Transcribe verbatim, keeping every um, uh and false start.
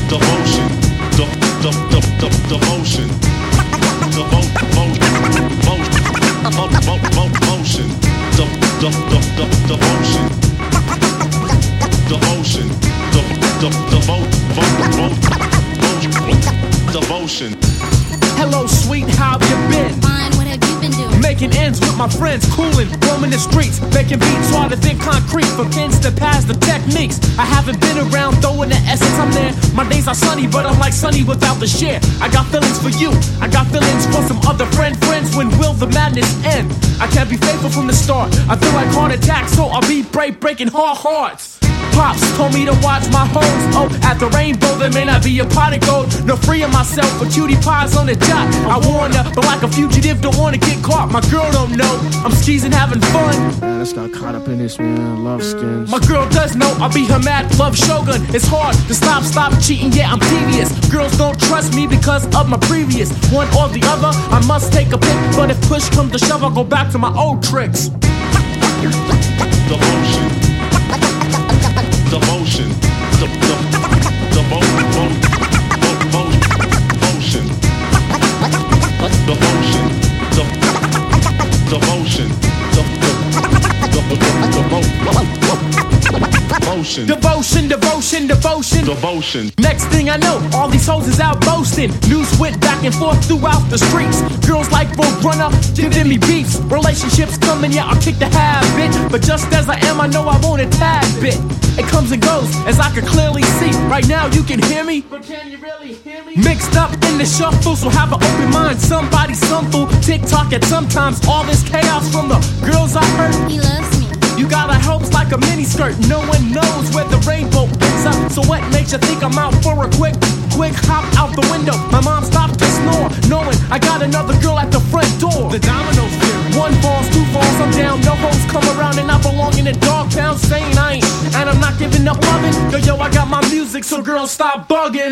devotion, the the the the devotion, devotion, devotion, the the the the devotion, devotion, the the the devotion. Hello, sweet, how have you been? Fine, what have you been doing? Making ends with my friends, cooling, roaming the streets, making beats harder than concrete for kids to pass the techniques. I haven't been around, though in the essence I'm there. My days are sunny, but I'm like sunny without the share. I got feelings for you, I got feelings for some other friend friends. When will the madness end? I can't be faithful from the start. I feel like heart attack, so I'll be brave, breaking hard hearts. Pops told me to watch my hoes. Oh, at the rainbow there may not be a pot of gold. No freeing myself for cutie pies on the job. I warned her, but like a fugitive, don't wanna get caught. My girl don't know I'm skeezing, having fun. Man, let's not caught up in this, man. Love skins. My girl does know I'll be her mad love shogun. It's hard to stop, stop cheating, yeah, I'm devious. Girls don't trust me because of my previous. One or the other, I must take a pick. But if push comes to shove, I'll go back to my old tricks. Devotion, devotion, the the devotion, devotion, devotion, devotion, Devotion, devotion, devotion, devotion. Next thing I know, all these hoes is out boasting. News went back and forth throughout the streets. Girls like Roadrunner, giving me beats. Relationships coming, yeah, I'll kick the habit. But just as I am, I know I want a tad bit. It comes and goes, as I can clearly see. Right now you can hear me, but can you really hear me? Mixed up in the shuffle, so have an open mind. Somebody, some fool, tick-tock at sometimes. All this chaos from the girls I heard. He loves me. You got high hopes like a miniskirt. No one knows where the rainbow ends up. So what makes you think I'm out for a quick, quick hop out the window? My mom stopped to snore, knowing I got another girl at the front door. The dominoes theory. One falls, two falls, I'm down. No hoes come around and I belong in a dog pound saying I ain't. And I'm not giving up loving. Yo, yo, I got my music, so girls stop bugging.